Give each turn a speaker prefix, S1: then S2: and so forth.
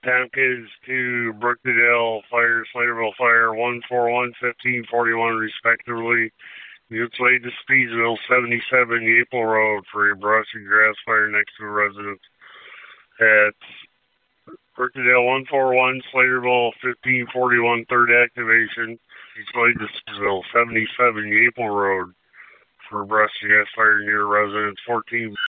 S1: Tompkins to Brookdale Fire, Slaterville Fire, 141, 1541, respectively. Units laid to Speedsville, 77 Maple Road for a brush and grass fire next to a residence. At Brookdale 141, Slaterville, 1541, third activation. Units laid to Speedsville, 77 Maple Road for a brush and grass fire near residence. 14